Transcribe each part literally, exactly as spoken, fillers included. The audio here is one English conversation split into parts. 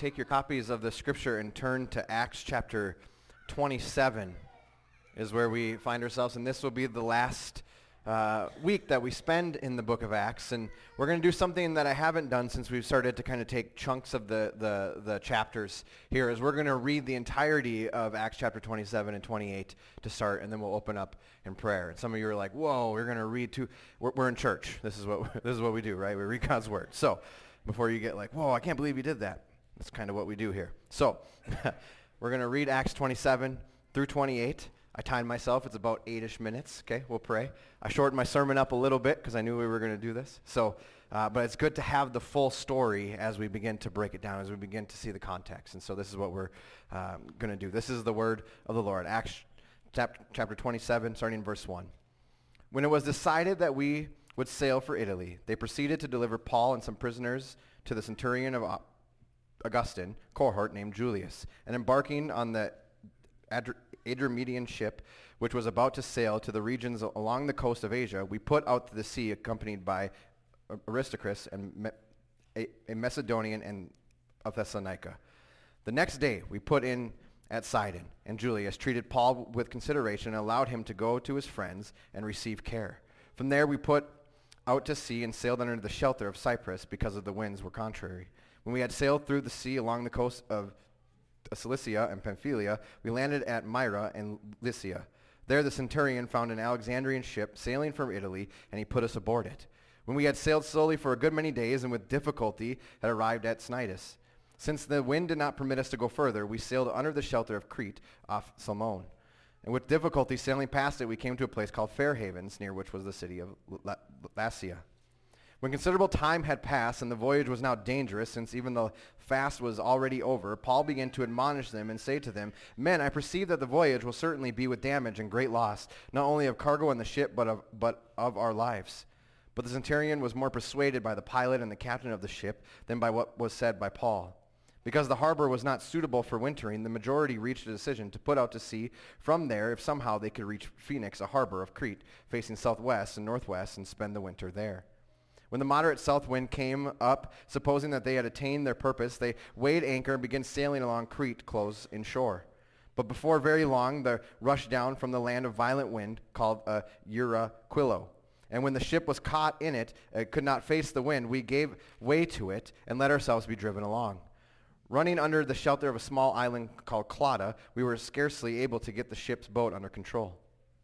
take your copies of the scripture and turn to Acts chapter twenty-seven is where we find ourselves, and this will be the last uh, week that we spend in the book of Acts, and we're going to do something that I haven't done since we've started to kind of take chunks of the, the, the chapters here, is we're going to read the entirety of Acts chapter twenty-seven and twenty-eight to start, and then we'll open up in prayer. And some of you are like, whoa, we're going to read two, we're, we're in church. This is what this is what we do, right? We read God's word. So before you get like, whoa, I can't believe you did that. That's kind of what we do here. So we're going to read Acts twenty-seven through twenty-eight. I timed myself. It's about eight-ish minutes. Okay, we'll pray. I shortened my sermon up a little bit because I knew we were going to do this. So, uh, but it's good to have the full story as we begin to break it down, as we begin to see the context. And so this is what we're um, going to do. This is the word of the Lord. Acts chap- chapter twenty-seven, starting in verse one. When it was decided that we would sail for Italy, they proceeded to deliver Paul and some prisoners to the centurion of Augustin, cohort named Julius, and embarking on the Adr- Adramyttian ship, which was about to sail to the regions along the coast of Asia, we put out to the sea accompanied by Aristarchus and Me- a, a Macedonian and of Thessalonica. The next day we put in at Sidon, and Julius treated Paul with consideration and allowed him to go to his friends and receive care. From there we put out to sea and sailed under the shelter of Cyprus because of the winds were contrary. When we had sailed through the sea along the coast of Cilicia and Pamphylia, we landed at Myra and Lycia. There the centurion found an Alexandrian ship sailing from Italy, and he put us aboard it. When we had sailed slowly for a good many days and with difficulty had arrived at Cnidus. Since the wind did not permit us to go further, we sailed under the shelter of Crete off Salmone. And with difficulty sailing past it, we came to a place called Fair Havens, near which was the city of La- Lasea. When considerable time had passed and the voyage was now dangerous, since even the fast was already over, Paul began to admonish them and say to them, Men, I perceive that the voyage will certainly be with damage and great loss, not only of cargo and the ship, but of, but of our lives. But the centurion was more persuaded by the pilot and the captain of the ship than by what was said by Paul. Because the harbor was not suitable for wintering, the majority reached a decision to put out to sea from there if somehow they could reach Phoenix, a harbor of Crete, facing southwest and northwest, and spend the winter there. When the moderate south wind came up, supposing that they had attained their purpose, they weighed anchor and began sailing along Crete close inshore. But before very long, there rushed down from the land a violent wind called a Euraquilo. And when the ship was caught in it, it could not face the wind, we gave way to it and let ourselves be driven along. Running under the shelter of a small island called Clauda, we were scarcely able to get the ship's boat under control.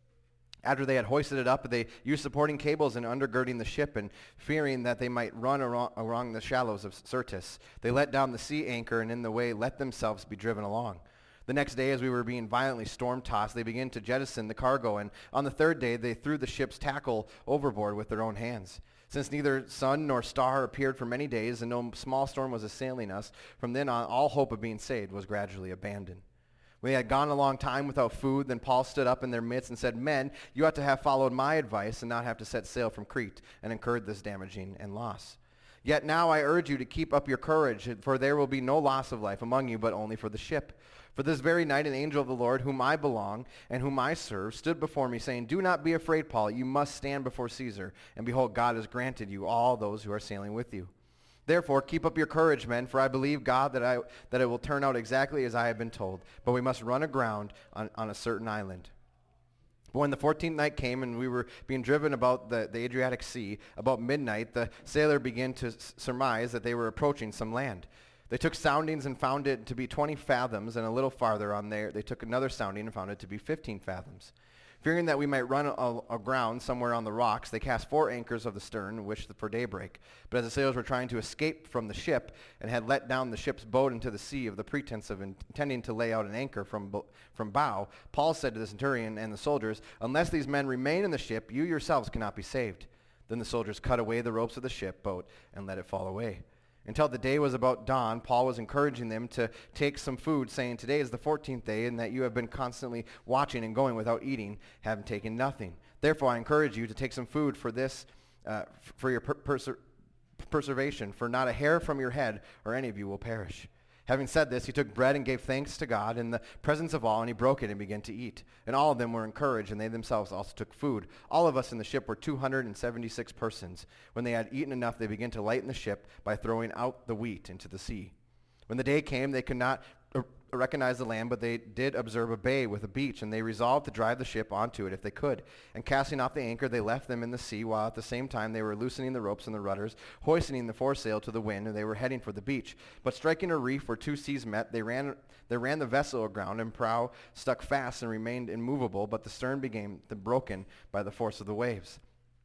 After they had hoisted it up, they used supporting cables and undergirding the ship, and fearing that they might run along, along the shallows of Syrtis, they let down the sea anchor and in the way let themselves be driven along. The next day, as we were being violently storm-tossed, they began to jettison the cargo, and on the third day they threw the ship's tackle overboard with their own hands. Since neither sun nor star appeared for many days, and no small storm was assailing us, from then on all hope of being saved was gradually abandoned. When they had gone a long time without food, then Paul stood up in their midst and said, Men, you ought to have followed my advice and not have to set sail from Crete and incurred this damaging and loss. Yet now I urge you to keep up your courage, for there will be no loss of life among you, but only for the ship. For this very night an angel of the Lord, whom I belong and whom I serve, stood before me, saying, Do not be afraid, Paul. You must stand before Caesar. And behold, God has granted you all those who are sailing with you. Therefore, keep up your courage, men, for I believe God that I that it will turn out exactly as I have been told. But we must run aground on, on a certain island. But when the fourteenth night came and we were being driven about the, the Adriatic Sea, about midnight, the sailor began to s- surmise that they were approaching some land. They took soundings and found it to be twenty fathoms, and a little farther on there they took another sounding and found it to be fifteen fathoms. Fearing that we might run a- aground somewhere on the rocks, they cast four anchors of the stern, wished for daybreak. But as the sailors were trying to escape from the ship and had let down the ship's boat into the sea of the pretense of intending to lay out an anchor from, bo- from bow, Paul said to the centurion and the soldiers, Unless these men remain in the ship, you yourselves cannot be saved. Then the soldiers cut away the ropes of the ship boat and let it fall away. Until the day was about dawn, Paul was encouraging them to take some food, saying, Today is the fourteenth day, and that you have been constantly watching and going without eating, having taken nothing. Therefore I encourage you to take some food for this, uh, for your per- perser- preservation, for not a hair from your head or any of you will perish. Having said this, he took bread and gave thanks to God in the presence of all, and he broke it and began to eat. And all of them were encouraged, and they themselves also took food. All of us in the ship were two hundred seventy-six persons. When they had eaten enough, they began to lighten the ship by throwing out the wheat into the sea. When the day came, they could not uh, recognize the land, but they did observe a bay with a beach, and they resolved to drive the ship onto it if they could. And casting off the anchor, they left them in the sea, while at the same time they were loosening the ropes and the rudders, hoisting the foresail to the wind, and they were heading for the beach. But striking a reef where two seas met, they ran they ran the vessel aground, and prow stuck fast and remained immovable, but the stern became broken by the force of the waves.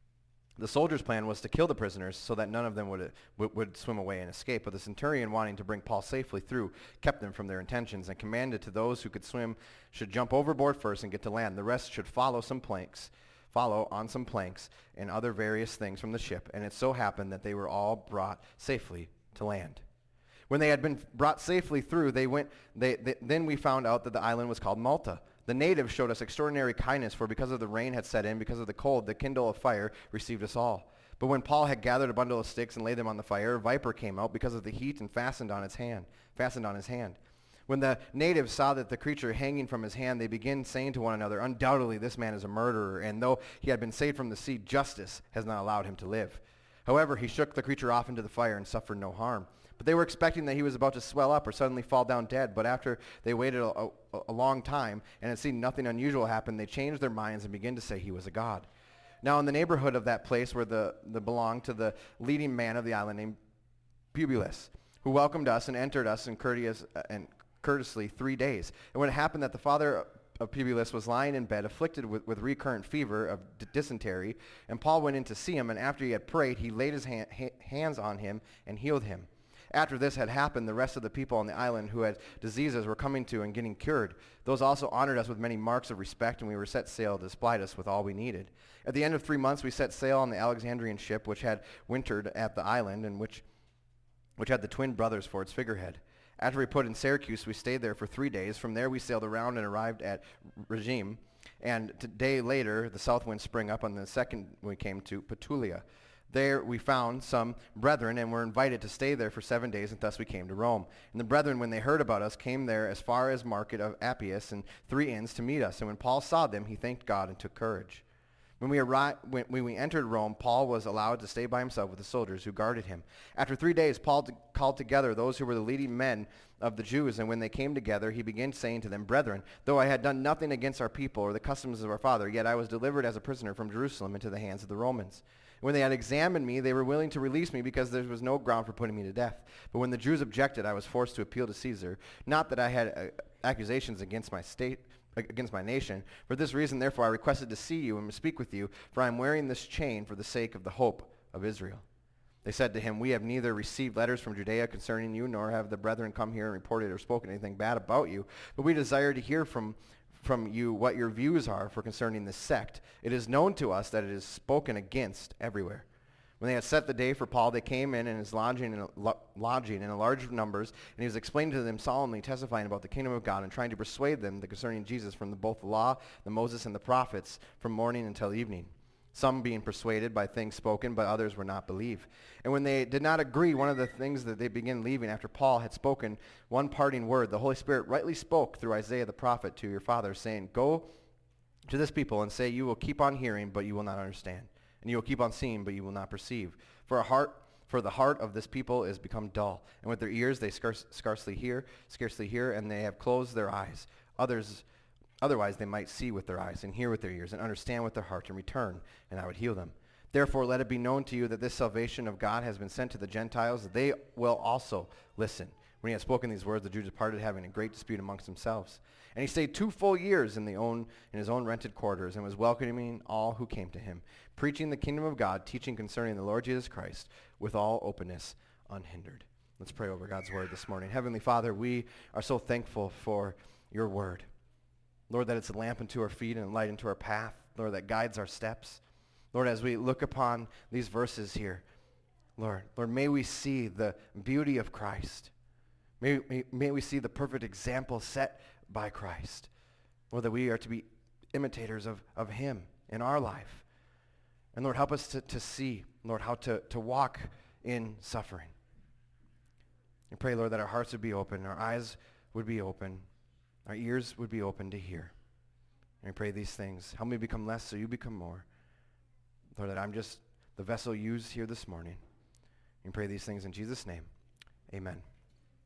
The soldiers' plan was to kill the prisoners so that none of them would, would, would swim away and escape. But the centurion, wanting to bring Paul safely through, kept them from their intentions and commanded to those who could swim should jump overboard first and get to land. The rest should follow some planks, follow on some planks and other various things from the ship. And it so happened that they were all brought safely to land. When they had been brought safely through, they went. They, they, then we found out that the island was called Malta. The natives showed us extraordinary kindness, for because of the rain had set in, because of the cold, the kindle of fire received us all. But when Paul had gathered a bundle of sticks and laid them on the fire, a viper came out because of the heat and fastened on its hand, fastened on his hand. When the natives saw that the creature hanging from his hand, they began saying to one another, "Undoubtedly this man is a murderer, and though he had been saved from the sea, justice has not allowed him to live." However, he shook the creature off into the fire and suffered no harm. But they were expecting that he was about to swell up or suddenly fall down dead. But after they waited a, a, a long time and had seen nothing unusual happen, they changed their minds and began to say he was a god. Now in the neighborhood of that place where the, the belonged to the leading man of the island named Publius, who welcomed us and entered us in courteous, uh, and courteously three days. And when it happened that the father of Publius was lying in bed, afflicted with, with recurrent fever of d- dysentery, and Paul went in to see him, and after he had prayed, he laid his hand, ha- hands on him and healed him. After this had happened, the rest of the people on the island who had diseases were coming to and getting cured. Those also honored us with many marks of respect, and we were set sail to supply us with all we needed. At the end of three months, we set sail on the Alexandrian ship, which had wintered at the island, and which, which had the twin brothers for its figurehead. After we put in Syracuse, we stayed there for three days. From there, we sailed around and arrived at Rhegium. And a day later, the south wind sprang up. On the second, we came to Petulia. There we found some brethren and were invited to stay there for seven days, and thus we came to Rome. And the brethren, when they heard about us, came there as far as Market of Appius and three inns to meet us. And when Paul saw them, he thanked God and took courage. When we, arrived, when, when we entered Rome, Paul was allowed to stay by himself with the soldiers who guarded him. After three days, Paul t- called together those who were the leading men of the Jews, and when they came together, he began saying to them, "Brethren, though I had done nothing against our people or the customs of our father, yet I was delivered as a prisoner from Jerusalem into the hands of the Romans. When they had examined me, they were willing to release me because there was no ground for putting me to death. But when the Jews objected, I was forced to appeal to Caesar. Not that I had uh, accusations against my state, against my nation. For this reason, therefore, I requested to see you and speak with you, for I am wearing this chain for the sake of the hope of Israel." They said to him, "We have neither received letters from Judea concerning you, nor have the brethren come here and reported or spoken anything bad about you. But we desire to hear from from you what your views are for concerning this sect. It is known to us that it is spoken against everywhere." When they had set the day for Paul, they came in and his lodging in, a, lo- lodging in a large numbers, and he was explaining to them solemnly, testifying about the kingdom of God and trying to persuade them that concerning Jesus from the, both the law, the Moses, and the prophets, from morning until evening. Some being persuaded by things spoken, but others were not believed. And when they did not agree, one of the things that they began leaving after Paul had spoken one parting word, the Holy Spirit rightly spoke through Isaiah the prophet to your fathers, saying, "Go to this people and say, you will keep on hearing, but you will not understand. And you will keep on seeing, but you will not perceive. For a heart, for the heart of this people is become dull, and with their ears they scarce, scarcely hear, scarcely hear, and they have closed their eyes. Others Otherwise they might see with their eyes and hear with their ears and understand with their heart and return, and I would heal them. Therefore let it be known to you that this salvation of God has been sent to the Gentiles, that they will also listen." When he had spoken these words, the Jews departed, having a great dispute amongst themselves. And he stayed two full years in, the own, in his own rented quarters, and was welcoming all who came to him, preaching the kingdom of God, teaching concerning the Lord Jesus Christ, with all openness unhindered. Let's pray over God's word this morning. Heavenly Father, we are so thankful for your word. Lord, that it's a lamp unto our feet and a light unto our path. Lord, that guides our steps. Lord, as we look upon these verses here, Lord, Lord, may we see the beauty of Christ. May, may, may we see the perfect example set by Christ. Lord, that we are to be imitators of, of him in our life. And Lord, help us to, to see, Lord, how to, to walk in suffering. And pray, Lord, that our hearts would be open, our eyes would be open, our ears would be open to hear. And we pray these things. Help me become less so you become more. Lord, that I'm just the vessel used here this morning. And pray these things in Jesus' name. Amen.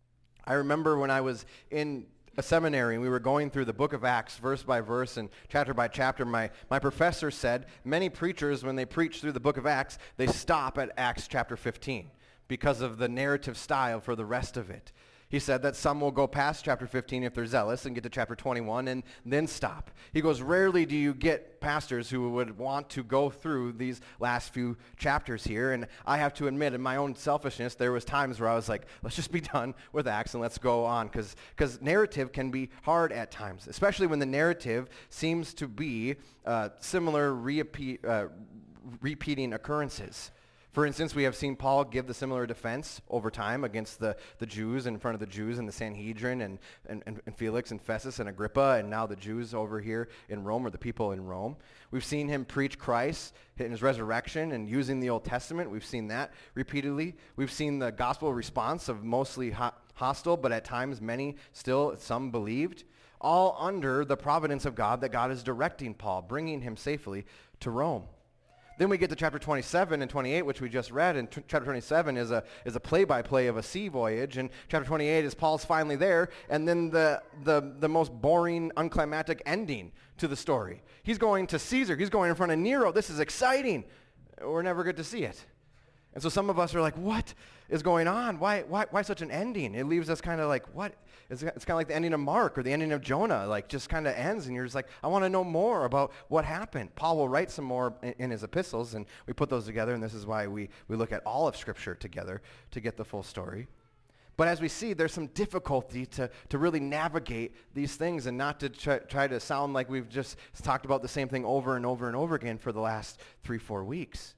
I remember when I was in a seminary and we were going through the book of Acts verse by verse and chapter by chapter, my, my professor said many preachers, when they preach through the book of Acts, they stop at Acts chapter fifteen because of the narrative style for the rest of it. He said that some will go past chapter fifteen if they're zealous and get to chapter twenty-one and then stop. He goes, rarely do you get pastors who would want to go through these last few chapters here. And I have to admit, in my own selfishness, there was times where I was like, let's just be done with Acts and let's go on. Because because narrative can be hard at times, especially when the narrative seems to be uh, similar repeat, uh, repeating occurrences. For instance, we have seen Paul give the similar defense over time against the, the Jews in front of the Jews in the Sanhedrin and, and, and Felix and Festus and Agrippa, and now the Jews over here in Rome, or the people in Rome. We've seen him preach Christ in his resurrection and using the Old Testament. We've seen that repeatedly. We've seen the gospel response of mostly ho- hostile, but at times many still, some believed, all under the providence of God, that God is directing Paul, bringing him safely to Rome. Then we get to chapter twenty-seven and twenty-eight, which we just read, and t- chapter twenty-seven is a is a play-by-play of a sea voyage, and chapter twenty-eight is Paul's finally there, and then the, the, the most boring, unclimactic ending to the story. He's going to Caesar. He's going in front of Nero. This is exciting. We're never good to see it. And so some of us are like, what is going on? Why why, why such an ending? It leaves us kind of like, what? It's, it's kind of like the ending of Mark or the ending of Jonah, like just kind of ends, and you're just like, I want to know more about what happened. Paul will write some more in, in his epistles, and we put those together, and this is why we, we look at all of Scripture together to get the full story. But as we see, there's some difficulty to, to really navigate these things and not to try, try to sound like we've just talked about the same thing over and over and over again for the last three, four weeks.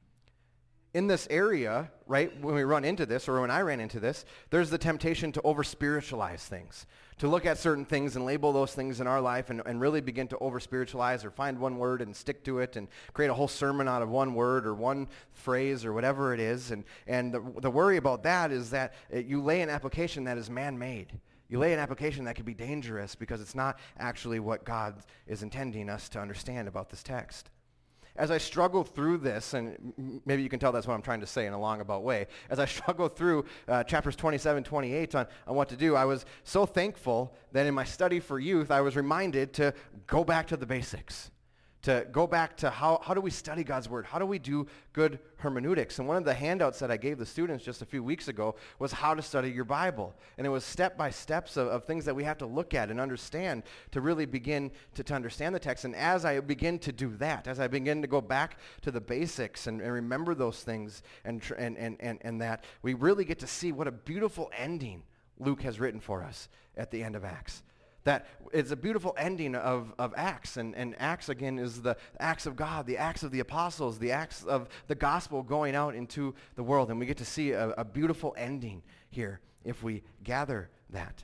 In this area, right, when we run into this, or when I ran into this, there's the temptation to over-spiritualize things, to look at certain things and label those things in our life and, and really begin to over-spiritualize or find one word and stick to it and create a whole sermon out of one word or one phrase or whatever it is. And, and the, the worry about that is that it, you lay an application that is man-made. You lay an application that could be dangerous because it's not actually what God is intending us to understand about this text. As I struggle through this, and maybe you can tell that's what I'm trying to say in a long about way, as I struggle through uh, chapters twenty-seven, twenty-eight on, on what to do, I was so thankful that in my study for youth, I was reminded to go back to the basics, to go back to how, how do we study God's Word? How do we do good hermeneutics? And one of the handouts that I gave the students just a few weeks ago was how to study your Bible. And it was step-by-steps of, of things that we have to look at and understand to really begin to, to understand the text. And as I begin to do that, as I begin to go back to the basics and, and remember those things and, tr- and, and, and, and that, we really get to see what a beautiful ending Luke has written for us at the end of Acts. That it's a beautiful ending of, of Acts, and, and Acts, again, is the acts of God, the acts of the apostles, the acts of the gospel going out into the world, and we get to see a, a beautiful ending here if we gather that.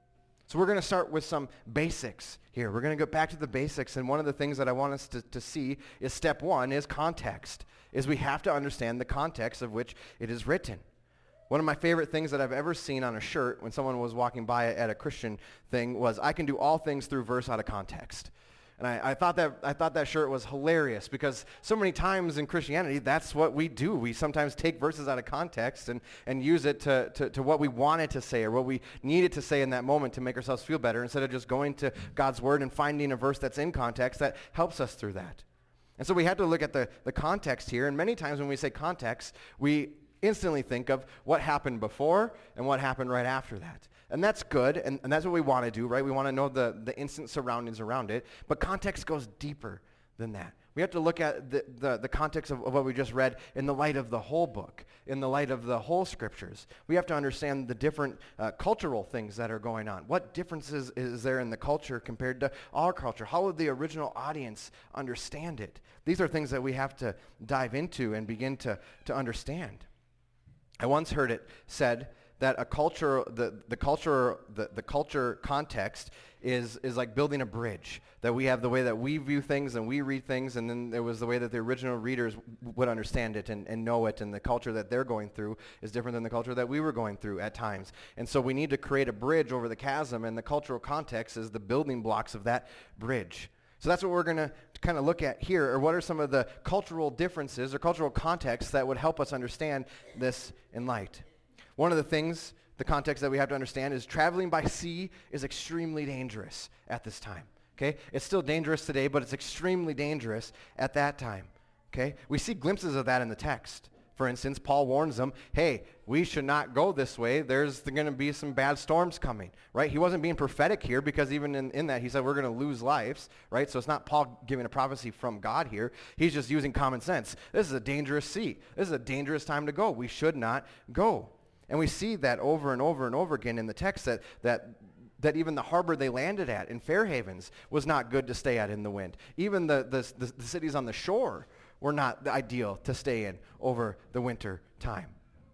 So we're going to start with some basics here. We're going to go back to the basics, and one of the things that I want us to, to see is step one is context, is we have to understand the context of which it is written. One of my favorite things that I've ever seen on a shirt when someone was walking by at a Christian thing was, I can do all things through verse out of context. And I, I thought that I thought that shirt was hilarious because so many times in Christianity, that's what we do. We sometimes take verses out of context and, and use it to, to, to what we wanted to say or what we needed to say in that moment to make ourselves feel better, instead of just going to God's Word and finding a verse that's in context that helps us through that. And so we have to look at the, the context here. And many times when we say context, we instantly think of what happened before and what happened right after that. And that's good, and, and that's what we want to do, right? We want to know the, the instant surroundings around it, but context goes deeper than that. We have to look at the, the, the context of, of what we just read in the light of the whole book, in the light of the whole scriptures. We have to understand the different uh, cultural things that are going on. What differences is there in the culture compared to our culture? How would the original audience understand it? These are things that we have to dive into and begin to, to understand. I once heard it said that a culture, the, the culture, the, the culture context is, is like building a bridge. That we have the way that we view things and we read things, and then there was the way that the original readers w- would understand it and, and know it, and the culture that they're going through is different than the culture that we were going through at times. And so we need to create a bridge over the chasm, and the cultural context is the building blocks of that bridge. So that's what we're going to kind of look at here, or what are some of the cultural differences or cultural contexts that would help us understand this in light. One of the things the context that we have to understand is traveling by sea is extremely dangerous at this time. Okay? It's still dangerous today, but it's extremely dangerous at that time. Okay? We see glimpses of that in the text. For instance, Paul warns them, hey, we should not go this way. There's going to be some bad storms coming, right? He wasn't being prophetic here because even in, in that he said we're going to lose lives, right? So it's not Paul giving a prophecy from God here. He's just using common sense. This is a dangerous sea. This is a dangerous time to go. We should not go. And we see that over and over and over again in the text that that that even the harbor they landed at in Fair Havens was not good to stay at in the wind. Even the, the, the, the cities on the shore were not the ideal to stay in over the winter time.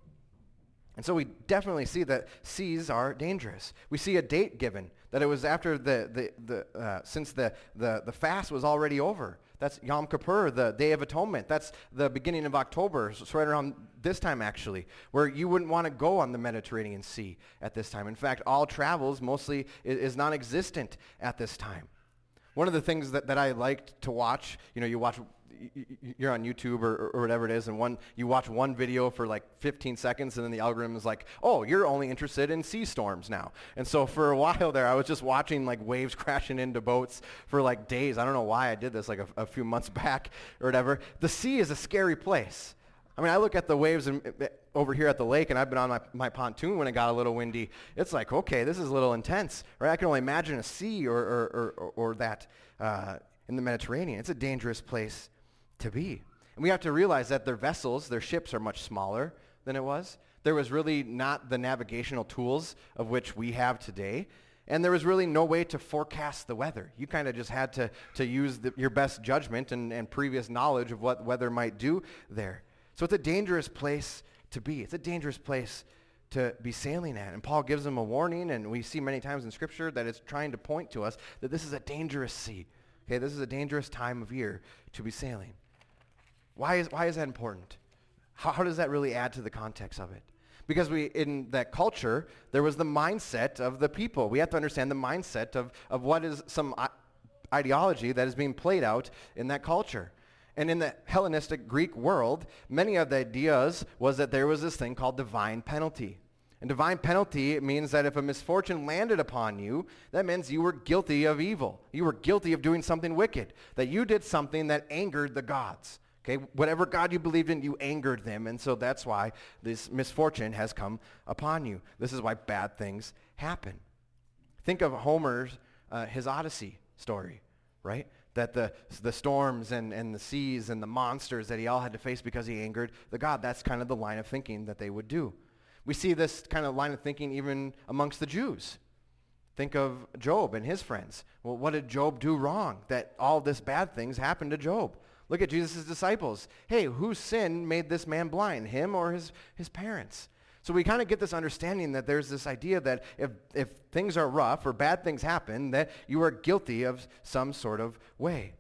And so we definitely see that seas are dangerous. We see a date given, that it was after the, the, the uh, since the, the, the fast was already over. That's Yom Kippur, the Day of Atonement. That's the beginning of October. So it's right around this time, actually, where you wouldn't want to go on the Mediterranean Sea at this time. In fact, all travels mostly is, is non-existent at this time. One of the things that, that I liked to watch, you know, you watch, you're on YouTube or, or whatever it is, and one you watch one video for like fifteen seconds, and then the algorithm is like, oh, you're only interested in sea storms now. And so for a while there, I was just watching like waves crashing into boats for like days. I don't know why I did this like a, a few months back or whatever. The sea is a scary place. I mean, I look at the waves in, over here at the lake, and I've been on my, my pontoon when it got a little windy. It's like, okay, this is a little intense, right? I can only imagine a sea or, or, or, or that uh, in the Mediterranean. It's a dangerous place to be. And we have to realize that their vessels, their ships are much smaller than it was. There was really not the navigational tools of which we have today. And there was really no way to forecast the weather. You kind of just had to, to use the, your best judgment and, and previous knowledge of what weather might do there. So it's a dangerous place to be. It's a dangerous place to be sailing at. And Paul gives them a warning, and we see many times in Scripture that it's trying to point to us that this is a dangerous sea. Okay, this is a dangerous time of year to be sailing. Why is, why is that important? How, how does that really add to the context of it? Because we, in that culture, there was the mindset of the people. We have to understand the mindset of, of what is some I- ideology that is being played out in that culture. And in the Hellenistic Greek world, many of the ideas was that there was this thing called divine penalty. And divine penalty means that if a misfortune landed upon you, that means you were guilty of evil. You were guilty of doing something wicked, that you did something that angered the gods. Okay, whatever God you believed in, you angered them, and so that's why this misfortune has come upon you. This is why bad things happen. Think of Homer's, uh, his Odyssey story, right? That the the storms and, and the seas and the monsters that he all had to face because he angered the God. That's kind of the line of thinking that they would do. We see this kind of line of thinking even amongst the Jews. Think of Job and his friends. Well, what did Job do wrong that all this bad things happened to Job? Look at Jesus' disciples. Hey, whose sin made this man blind, him or his, his parents? So we kind of get this understanding that there's this idea that if, if things are rough or bad things happen, that you are guilty of some sort of way.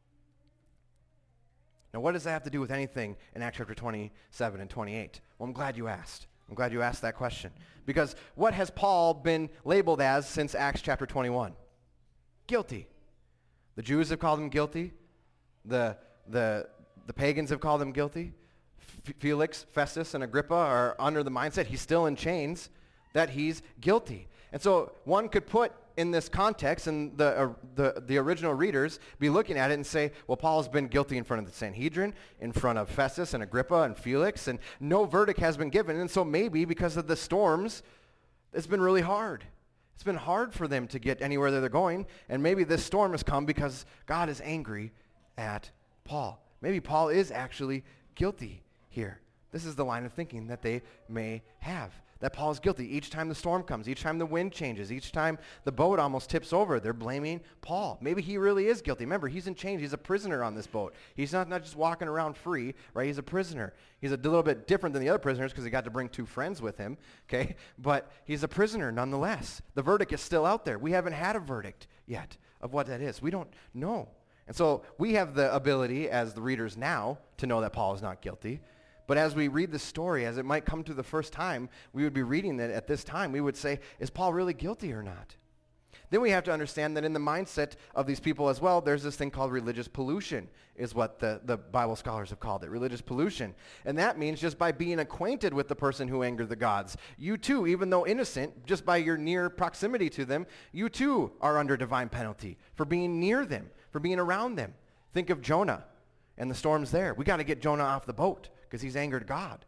Now, what does that have to do with anything in Acts chapter twenty-seven and twenty-eight? Well, I'm glad you asked. I'm glad you asked that question. Because what has Paul been labeled as since Acts chapter twenty-one? Guilty. The Jews have called him guilty. The, the, the pagans have called him guilty. F- Felix, Festus, and Agrippa are under the mindset, he's still in chains, that he's guilty. And so one could put in this context, and the, uh, the, the original readers be looking at it and say, well, Paul's been guilty in front of the Sanhedrin, in front of Festus and Agrippa and Felix, and no verdict has been given. And so maybe because of the storms, it's been really hard. It's been hard for them to get anywhere that they're going, and maybe this storm has come because God is angry at Paul. Maybe Paul is actually guilty here. This is the line of thinking that they may have, that Paul is guilty. Each time the storm comes, each time the wind changes, each time the boat almost tips over, they're blaming Paul. Maybe he really is guilty. Remember, he's in chains. He's a prisoner on this boat. He's not, not just walking around free, right? He's a prisoner. He's a little bit different than the other prisoners because he got to bring two friends with him, okay? But he's a prisoner nonetheless. The verdict is still out there. We haven't had a verdict yet of what that is. We don't know. And so we have the ability as the readers now to know that Paul is not guilty. But as we read the story, as it might come to the first time, we would be reading it at this time, we would say, is Paul really guilty or not? Then we have to understand that in the mindset of these people as well, there's this thing called religious pollution, is what the, the Bible scholars have called it, religious pollution. And that means just by being acquainted with the person who angered the gods, you too, even though innocent, just by your near proximity to them, you too are under divine penalty for being near them, for being around them. Think of Jonah and the storms there. We got to get Jonah off the boat because he's angered God.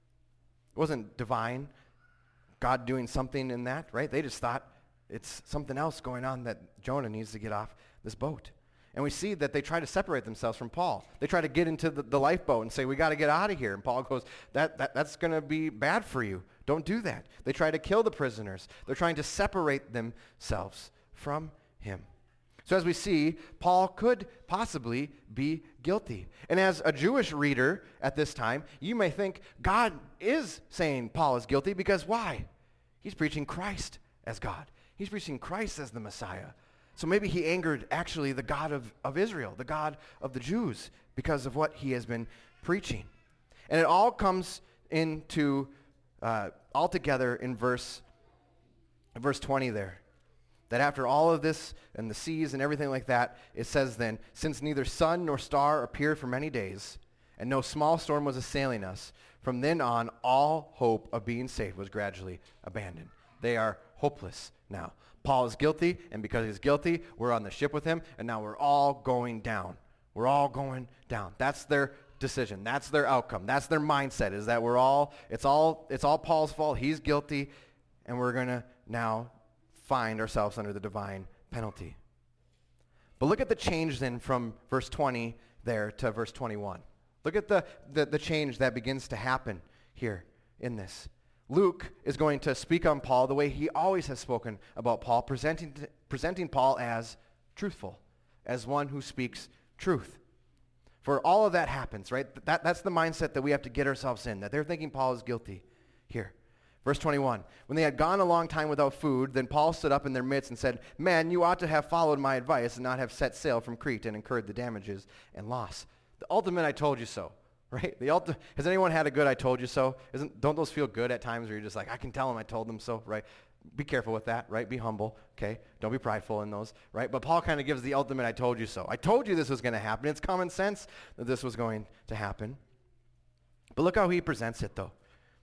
It wasn't divine, God doing something in that, right? They just thought, it's something else going on that Jonah needs to get off this boat. And we see that they try to separate themselves from Paul. They try to get into the, the lifeboat and say, we got to get out of here. And Paul goes, that, that that's going to be bad for you. Don't do that. They try to kill the prisoners. They're trying to separate themselves from him. So as we see, Paul could possibly be guilty. And as a Jewish reader at this time, you may think God is saying Paul is guilty because why? He's preaching Christ as God. He's preaching Christ as the Messiah. So maybe he angered actually the God of, of Israel, the God of the Jews, because of what he has been preaching. And it all comes into, uh, all together in verse, verse twenty there. That after all of this and the seas and everything like that, it says then, since neither sun nor star appeared for many days, and no small storm was assailing us, from then on all hope of being saved was gradually abandoned. They are hopeless now. Paul is guilty, and because he's guilty, we're on the ship with him, and now we're all going down. We're all going down. That's their decision. That's their outcome. That's their mindset, is that we're all, it's all, it's all Paul's fault. He's guilty, and we're going to now find ourselves under the divine penalty. But look at the change then from verse twenty there to verse twenty-one. Look at the, the, the change that begins to happen here in this. Luke is going to speak on Paul the way he always has spoken about Paul, presenting, presenting Paul as truthful, as one who speaks truth. For all of that happens, right? That, that's the mindset that we have to get ourselves in, that they're thinking Paul is guilty here. Verse twenty-one, when they had gone a long time without food, then Paul stood up in their midst and said, men, you ought to have followed my advice and not have set sail from Crete and incurred the damages and loss. The ultimate I told you so. Right? The ulti- Has anyone had a good I told you so? Isn't, don't those feel good at times where you're just like, I can tell them I told them so, right? Be careful with that, right? Be humble, okay? Don't be prideful in those, right? But Paul kind of gives the ultimate I told you so. I told you this was going to happen. It's common sense that this was going to happen. But look how he presents it, though.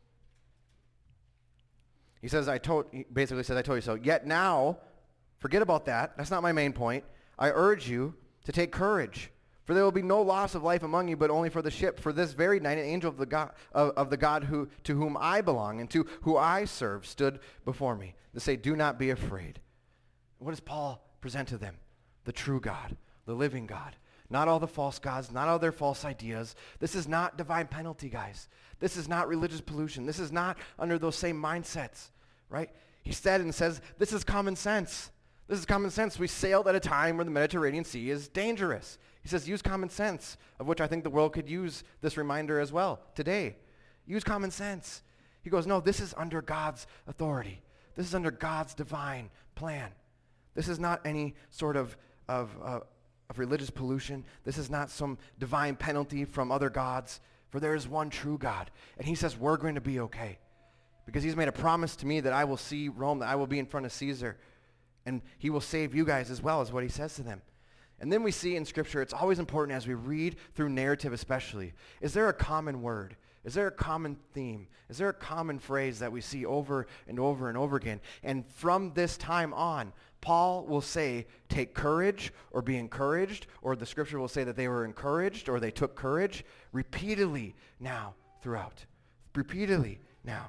He says, I told, he basically says, I told you so. Yet now, forget about that. That's not my main point. I urge you to take courage. For there will be no loss of life among you, but only for the ship. For this very night an angel of the God, of, of the God who, to whom I belong and to who I serve stood before me. They say, do not be afraid. What does Paul present to them? The true God, the living God. Not all the false gods, not all their false ideas. This is not divine penalty, guys. This is not religious pollution. This is not under those same mindsets, right? He said and says, this is common sense. This is common sense. We sailed at a time where the Mediterranean Sea is dangerous. He says, use common sense, of which I think the world could use this reminder as well today. Use common sense. He goes, no, this is under God's authority. This is under God's divine plan. This is not any sort of, of, uh, of religious pollution. This is not some divine penalty from other gods, for there is one true God. And he says, we're going to be okay. Because he's made a promise to me that I will see Rome, that I will be in front of Caesar. And he will save you guys as well, is what he says to them. And then we see in Scripture, it's always important as we read through narrative especially, is there a common word? Is there a common theme? Is there a common phrase that we see over and over and over again? And from this time on, Paul will say, take courage or be encouraged, or the Scripture will say that they were encouraged or they took courage repeatedly now throughout. Repeatedly now.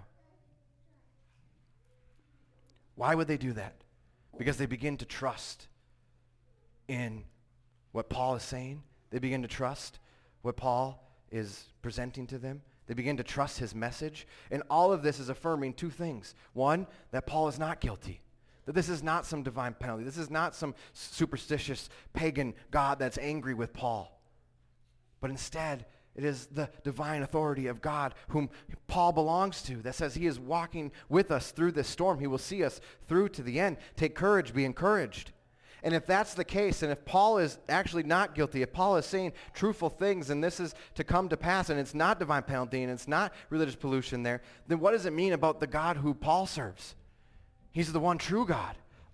Why would they do that? Because they begin to trust in what Paul is saying. They begin to trust what Paul is presenting to them. They begin to trust his message. And all of this is affirming two things. One, that Paul is not guilty. That this is not some divine penalty. This is not some superstitious pagan God that's angry with Paul. But instead, it is the divine authority of God whom Paul belongs to that says he is walking with us through this storm. He will see us through to the end. Take courage, be encouraged. And if that's the case, and if Paul is actually not guilty, if Paul is saying truthful things and this is to come to pass and it's not divine penalty and it's not religious pollution there, then what does it mean about the God who Paul serves? He's the one true God.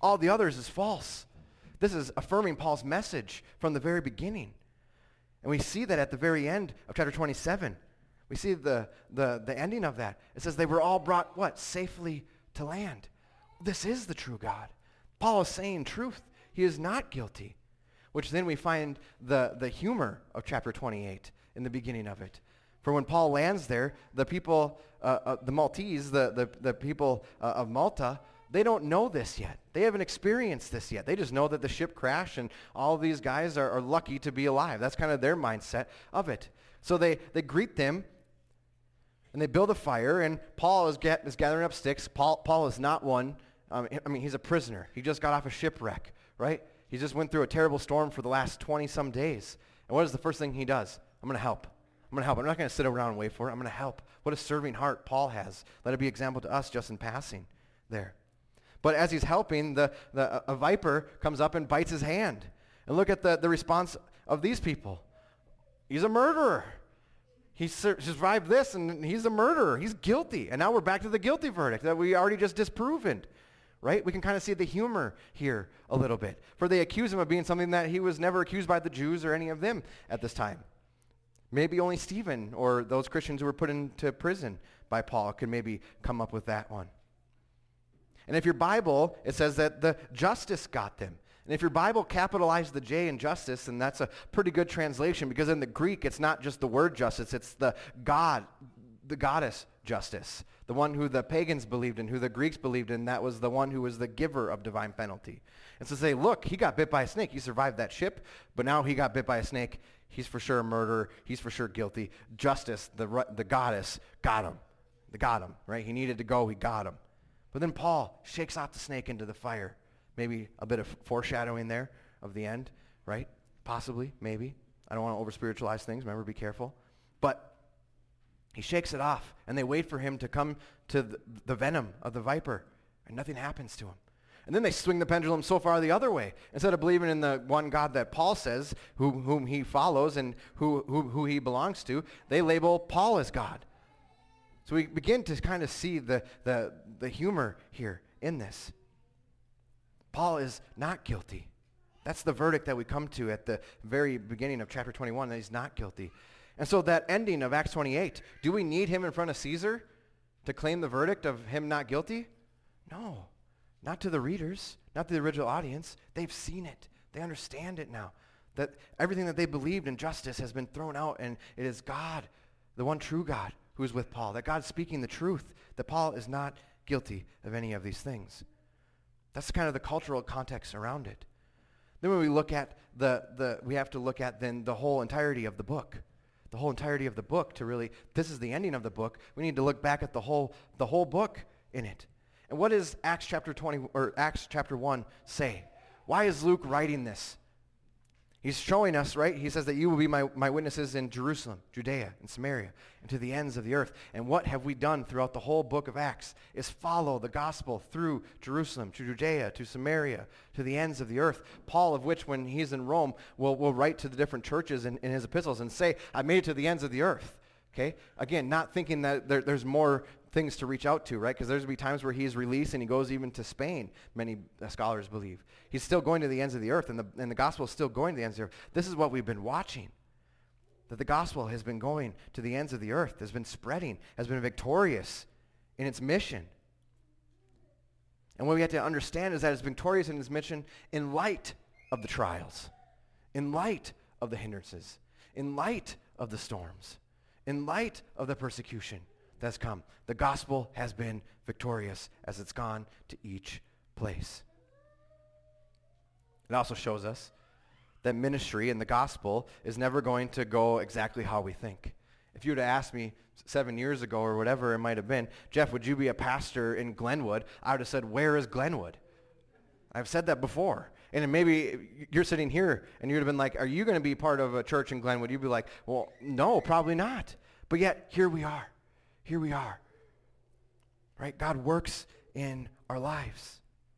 All the others is false. This is affirming Paul's message from the very beginning. And we see that at the very end of chapter twenty-seven. We see the, the, the ending of that. It says they were all brought, what? Safely to land. This is the true God. Paul is saying truth. He is not guilty. Which then we find the, the humor of chapter twenty-eight in the beginning of it. For when Paul lands there, the people, uh, uh, the Maltese, the, the, the people uh, of Malta, they don't know this yet. They haven't experienced this yet. They just know that the ship crashed and all of these guys are, are lucky to be alive. That's kind of their mindset of it. So they, they greet them and they build a fire, and Paul is, get, is gathering up sticks. Paul, Paul is not one. Um, I mean, he's a prisoner. He just got off a shipwreck, right? He just went through a terrible storm for the last twenty-some days. And what is the first thing he does? I'm going to help. I'm going to help. I'm not going to sit around and wait for it. I'm going to help. What a serving heart Paul has. Let it be example to us just in passing there. But as he's helping, the, the a viper comes up and bites his hand. And look at the, the response of these people. He's a murderer. He sur- survived this, and he's a murderer. He's guilty. And now we're back to the guilty verdict that we already just disproven. Right? We can kind of see the humor here a little bit. For they accuse him of being something that he was never accused by the Jews or any of them at this time. Maybe only Stephen or those Christians who were put into prison by Paul could maybe come up with that one. And if your Bible, it says that the justice got them. And if your Bible capitalized the J in justice, then that's a pretty good translation, because in the Greek, it's not just the word justice, it's the God, the goddess justice, the one who the pagans believed in, who the Greeks believed in. That was the one who was the giver of divine penalty. And so say, look, he got bit by a snake. He survived that ship, but now he got bit by a snake. He's for sure a murderer. He's for sure guilty. Justice, the, the goddess, got him. They got him, right? He needed to go. He got him. But then Paul shakes off the snake into the fire. Maybe a bit of foreshadowing there of the end, right? Possibly, maybe. I don't want to over-spiritualize things. Remember, be careful. But he shakes it off, and they wait for him to come to the, the venom of the viper, and nothing happens to him. And then they swing the pendulum so far the other way. Instead of believing in the one God that Paul says, who, whom he follows and who, who, who he belongs to, they label Paul as God. So we begin to kind of see the, the, the humor here in this. Paul is not guilty. That's the verdict that we come to at the very beginning of chapter twenty-one, that he's not guilty. And so that ending of Acts twenty-eight, do we need him in front of Caesar to claim the verdict of him not guilty? No, not to the readers, not to the original audience. They've seen it. They understand it now. That everything that they believed in justice has been thrown out, and it is God, the one true God, who is with Paul. That God's speaking the truth, that Paul is not guilty of any of these things. That's kind of the cultural context around it. Then when we look at the, the we have to look at then the whole entirety of the book. The whole entirety of the book to really, this is the ending of the book. We need to look back at the whole the whole book in it. And what does Acts chapter twenty or Acts chapter one say? Why is Luke writing this? He's showing us, right? He says that you will be my, my witnesses in Jerusalem, Judea, and Samaria, and to the ends of the earth. And what have we done throughout the whole book of Acts is follow the gospel through Jerusalem, to Judea, to Samaria, to the ends of the earth. Paul, of which when he's in Rome, will, will write to the different churches in, in his epistles and say, I made it to the ends of the earth. Okay? Again, not thinking that there, there's more things to reach out to, right? Because there's going to be times where he's released and he goes even to Spain, many uh, scholars believe. He's still going to the ends of the earth, and the, and the gospel is still going to the ends of the earth. This is what we've been watching, that the gospel has been going to the ends of the earth, has been spreading, has been victorious in its mission. And what we have to understand is that it's victorious in its mission in light of the trials, in light of the hindrances, in light of the storms, in light of the persecution that's come. The gospel has been victorious as it's gone to each place. It also shows us that ministry and the gospel is never going to go exactly how we think. If you would have asked me seven years ago or whatever it might have been, Jeff, would you be a pastor in Glenwood? I would have said, where is Glenwood? I've said that before. And then maybe you're sitting here and you'd have been like, are you going to be part of a church in Glenwood? You'd be like, well, no, probably not. But yet, here we are. Here we are. Right? God works in our lives.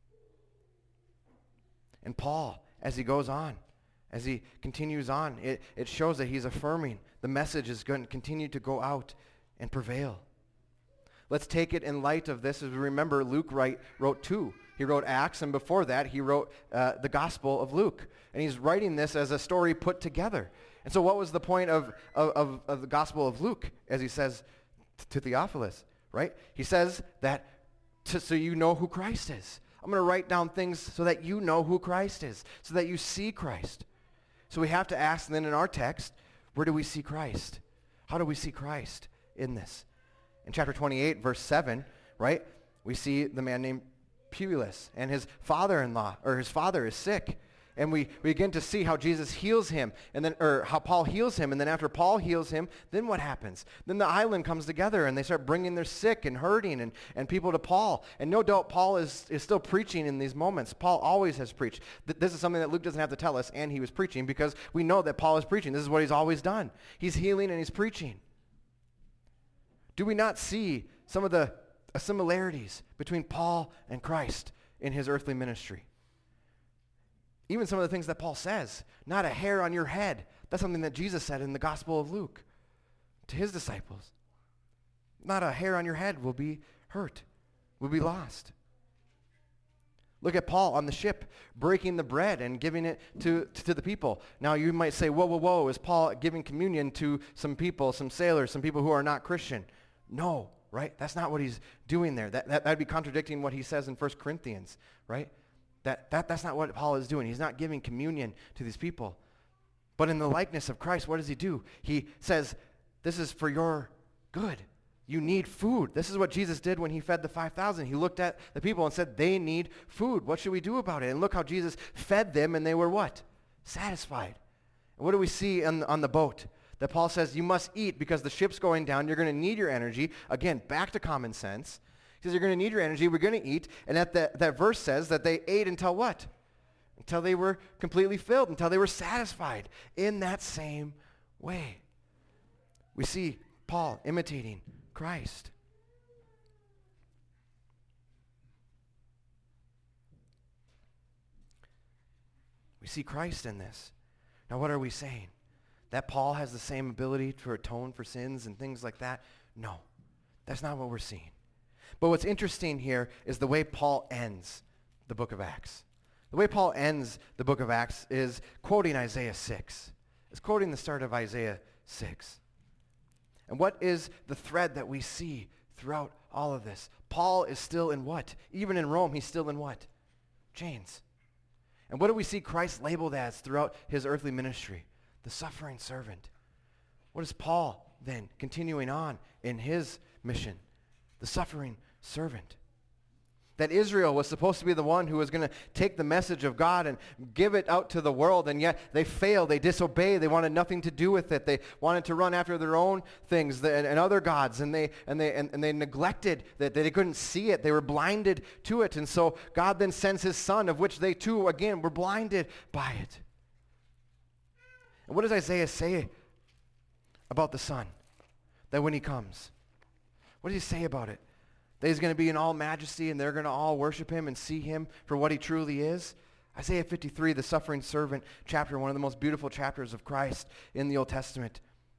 And Paul, as he goes on, as he continues on, it, it shows that he's affirming the message is going to continue to go out and prevail. Let's take it in light of this as we remember Luke write, wrote two He wrote Acts, and before that, he wrote uh, the Gospel of Luke. And he's writing this as a story put together. And so what was the point of, of, of, of the Gospel of Luke, as he says to Theophilus, right? He says that to, so you know who Christ is. I'm going to write down things so that you know who Christ is, so that you see Christ. So we have to ask then in our text, where do we see Christ? How do we see Christ in this? In chapter twenty-eight, verse seven, right, we see the man named Publius, and his father-in-law, or his father is sick. And we, we begin to see how Jesus heals him, and then, or how Paul heals him, and then after Paul heals him, then what happens? Then the island comes together, and they start bringing their sick and hurting and, and people to Paul. And no doubt Paul is, is still preaching in these moments. Paul always has preached. Th- this is something that Luke doesn't have to tell us, and he was preaching, because we know that Paul is preaching. This is what he's always done. He's healing and he's preaching. Do we not see some of the uh, similarities between Paul and Christ in his earthly ministry? Even some of the things that Paul says, not a hair on your head. That's something that Jesus said in the Gospel of Luke to his disciples. Not a hair on your head will be hurt, will be lost. Look at Paul on the ship, breaking the bread and giving it to, to the people. Now you might say, whoa, whoa, whoa, is Paul giving communion to some people, some sailors, some people who are not Christian? No, right? That's not what he's doing there. That, that, that'd be contradicting what he says in First Corinthians, right? That, that That's not what Paul is doing. He's not giving communion to these people. But in the likeness of Christ, what does he do? He says, this is for your good. You need food. This is what Jesus did when he fed the five thousand. He looked at the people and said, they need food. What should we do about it? And look how Jesus fed them, and they were what? Satisfied. And what do we see on, on the boat? That Paul says, you must eat because the ship's going down. You're going to need your energy. Again, back to common sense. He says, you're going to need your energy. We're going to eat. And that, that, that verse says that they ate until what? Until they were completely filled, until they were satisfied in that same way. We see Paul imitating Christ. We see Christ in this. Now, what are we saying? That Paul has the same ability to atone for sins and things like that? No, that's not what we're seeing. But what's interesting here is the way Paul ends the book of Acts. The way Paul ends the book of Acts is quoting Isaiah six. It's quoting the start of Isaiah six. And what is the thread that we see throughout all of this? Paul is still in what? Even in Rome, he's still in what? Chains. And what do we see Christ labeled as throughout his earthly ministry? The suffering servant. What is Paul then continuing on in his mission? The suffering servant. That Israel was supposed to be the one who was going to take the message of God and give it out to the world, and yet they failed. They disobeyed. They wanted nothing to do with it. They wanted to run after their own things and, and other gods, and they and they and, and they neglected that. They couldn't see it. They were blinded to it, and so God then sends his son, of which they too again were blinded by it. And what does Isaiah say about the son? That when he comes, what does he say about it? That he's going to be in all majesty and they're going to all worship him and see him for what he truly is? Isaiah fifty-three, the suffering servant chapter, one of the most beautiful chapters of Christ in the Old Testament.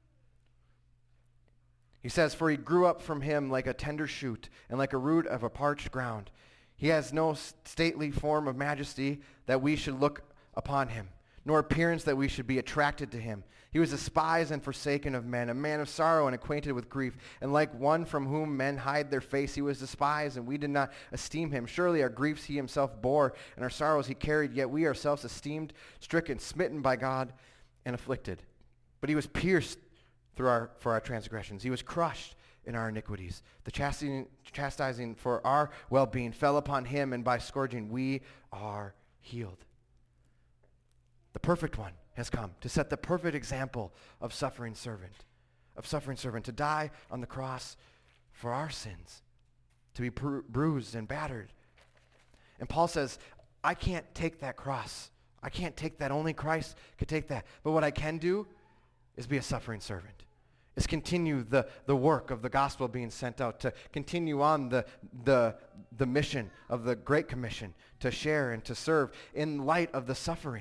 He says, for he grew up from him like a tender shoot and like a root of a parched ground. He has no stately form of majesty that we should look upon him, nor appearance that we should be attracted to him. He was despised and forsaken of men, a man of sorrow and acquainted with grief. And like one from whom men hide their face, he was despised, and we did not esteem him. Surely our griefs he himself bore, and our sorrows he carried, yet we ourselves esteemed, stricken, smitten by God, and afflicted. But he was pierced through our, for our transgressions. He was crushed in our iniquities. The chastising, chastising for our well-being fell upon him, and by scourging we are healed. The perfect one has come to set the perfect example of suffering servant, of suffering servant, to die on the cross for our sins, to be bru- bruised and battered. And Paul says, I can't take that cross. I can't take that. Only Christ could take that. But what I can do is be a suffering servant, is continue the, the work of the gospel being sent out, to continue on the, the, the mission of the Great Commission, to share and to serve in light of the suffering.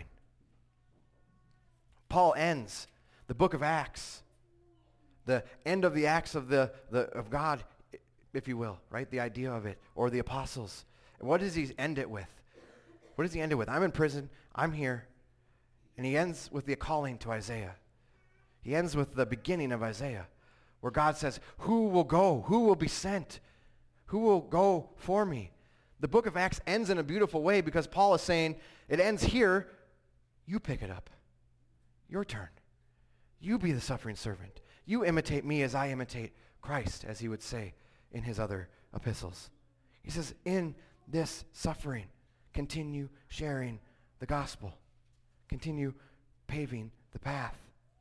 Paul ends the book of Acts, the end of the Acts of the, the of God, if you will, right? The idea of it, or the apostles. And what does he end it with? What does he end it with? I'm in prison. I'm here. And he ends with the calling to Isaiah. He ends with the beginning of Isaiah, where God says, who will go? Who will be sent? Who will go for me? The book of Acts ends in a beautiful way because Paul is saying, it ends here. You pick it up. Your turn. You be the suffering servant. You imitate me as I imitate Christ, as he would say in his other epistles. He says, in this suffering, continue sharing the gospel. Continue paving the path.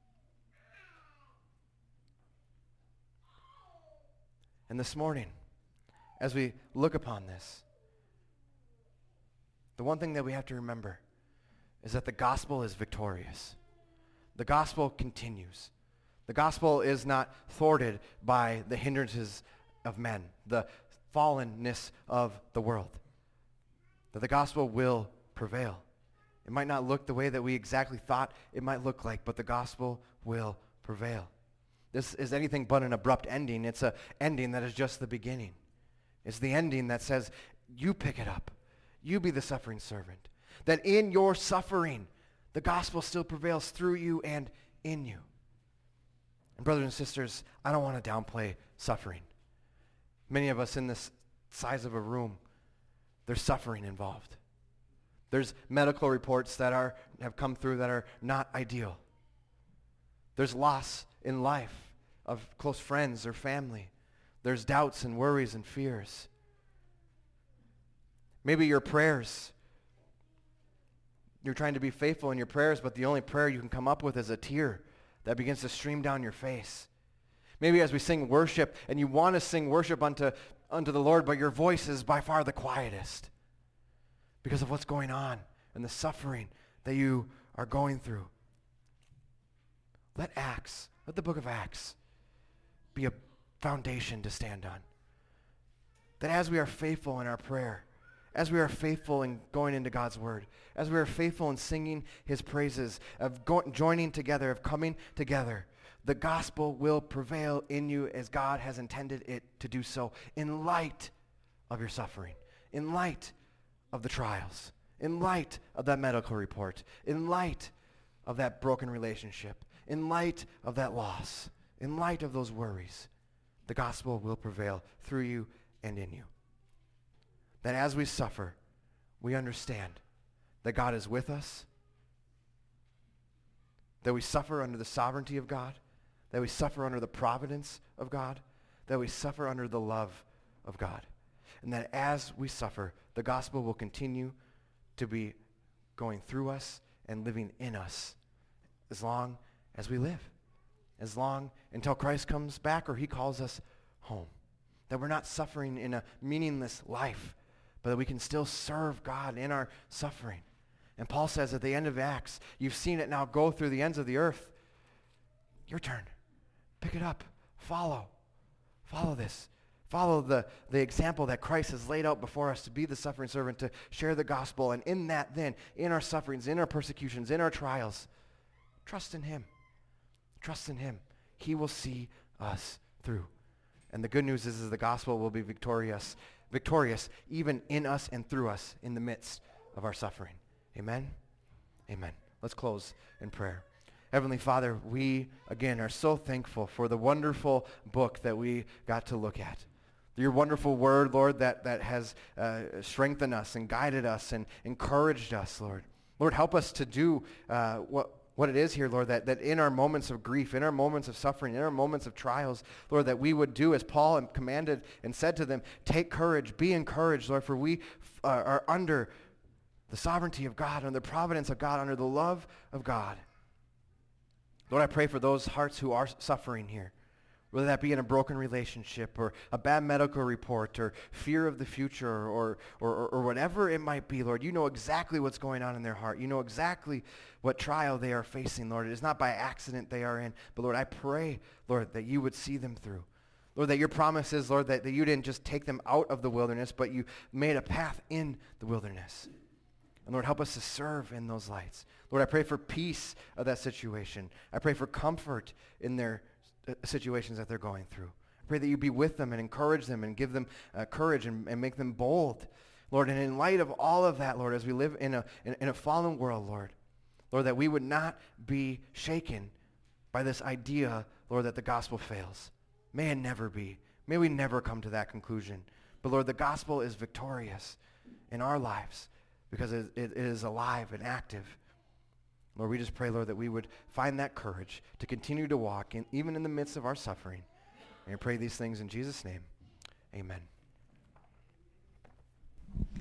And this morning, as we look upon this, the one thing that we have to remember is that the gospel is victorious. The gospel continues. The gospel is not thwarted by the hindrances of men, the fallenness of the world. That the gospel will prevail. It might not look the way that we exactly thought it might look like, but the gospel will prevail. This is anything but an abrupt ending. It's an ending that is just the beginning. It's the ending that says, you pick it up. You be the suffering servant. That in your suffering, the gospel still prevails through you and in you. And brothers and sisters, I don't want to downplay suffering. Many of us in this size of a room, there's suffering involved. There's medical reports that are have come through that are not ideal. There's loss in life of close friends or family. There's doubts and worries and fears. Maybe your prayers, you're trying to be faithful in your prayers, but the only prayer you can come up with is a tear that begins to stream down your face. Maybe as we sing worship, and you want to sing worship unto, unto the Lord, but your voice is by far the quietest because of what's going on and the suffering that you are going through. Let Acts, let the book of Acts be a foundation to stand on. That as we are faithful in our prayer, as we are faithful in going into God's word, as we are faithful in singing his praises, of go- joining together, of coming together, the gospel will prevail in you as God has intended it to do so in light of your suffering, in light of the trials, in light of that medical report, in light of that broken relationship, in light of that loss, in light of those worries. The gospel will prevail through you and in you. That as we suffer, we understand that God is with us, that we suffer under the sovereignty of God, that we suffer under the providence of God, that we suffer under the love of God. And that as we suffer, the gospel will continue to be going through us and living in us as long as we live, as long until Christ comes back or he calls us home. That we're not suffering in a meaningless life, but that we can still serve God in our suffering. And Paul says at the end of Acts, you've seen it now go through the ends of the earth. Your turn. Pick it up. Follow. Follow this. Follow the, the example that Christ has laid out before us to be the suffering servant, to share the gospel. And in that then, in our sufferings, in our persecutions, in our trials, trust in him. Trust in him. He will see us through. And the good news is, is the gospel will be victorious, victorious even in us and through us in the midst of our suffering. Amen? Amen. Let's close in prayer. Heavenly Father, we, again, are so thankful for the wonderful book that we got to look at. Your wonderful word, Lord, that, that has uh, strengthened us and guided us and encouraged us, Lord. Lord, help us to do uh, what what it is here, Lord, that, that in our moments of grief, in our moments of suffering, in our moments of trials, Lord, that we would do as Paul commanded and said to them, take courage, be encouraged, Lord, for we uh, are under the sovereignty of God, under the providence of God, under the love of God. Lord, I pray for those hearts who are suffering here, whether that be in a broken relationship or a bad medical report or fear of the future or, or, or, or whatever it might be, Lord. You know exactly what's going on in their heart. You know exactly what trial they are facing, Lord. It is not by accident they are in. But, Lord, I pray, Lord, that you would see them through. Lord, that your promise is, Lord, that, that you didn't just take them out of the wilderness, but you made a path in the wilderness. And, Lord, help us to serve in those lights. Lord, I pray for peace of that situation. I pray for comfort in their situations that they're going through. I pray that you be with them and encourage them and give them uh, courage and, and make them bold. Lord, and in light of all of that, Lord, as we live in a, in, in a fallen world, Lord, Lord, that we would not be shaken by this idea, Lord, that the gospel fails. May it never be. May we never come to that conclusion. But Lord, the gospel is victorious in our lives because it, it is alive and active. Lord, we just pray, Lord, that we would find that courage to continue to walk in, even in the midst of our suffering. And I pray these things in Jesus' name. Amen.